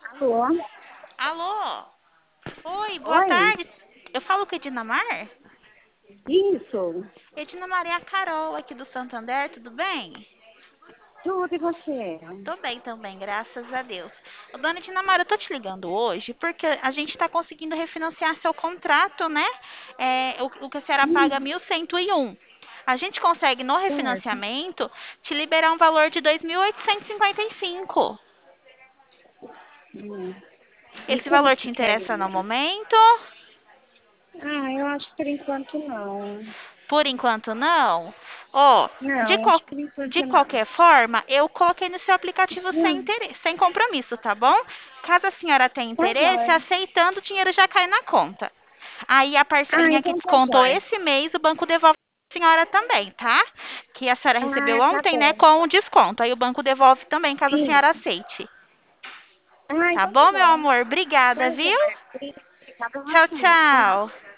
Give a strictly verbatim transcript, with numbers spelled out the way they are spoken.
Alô? Alô? Oi, boa Oi? tarde. Eu falo com a Edinamar? Isso? Edinamar é a Carol aqui do Santander, tudo bem? Tudo e você? Tô bem também, graças a Deus. Ô, Dona Edinamar, eu tô te ligando hoje porque a gente tá conseguindo refinanciar seu contrato, né? É, o, o que a senhora paga Hum, mil cento e um. A gente consegue, no certo. refinanciamento, te liberar um valor de dois mil oitocentos e cinquenta e cinco. Hum. E Esse como valor te que interessa no seria? momento? Ah, eu acho que por enquanto não. Por enquanto não. Ó, de, Não, acho qual- que por de enquanto não. qualquer forma, eu coloquei no seu aplicativo sem Hum, interesse, sem compromisso, tá bom? Caso a senhora tenha tá interesse, jóia. aceitando, o dinheiro já cai na conta. Aí a Ah, parcelinha que então tá descontou jóia. esse mês, o banco devolve a senhora também, tá? Que a senhora recebeu Ah, tá ontem, né, bom. com o desconto. Aí o banco devolve também, caso a senhora Isso. aceite. Ah, Tá então tá bom, meu bom. amor? Obrigada, Tá viu? jóia. Obrigada a Tchau, você. Tchau. tchau.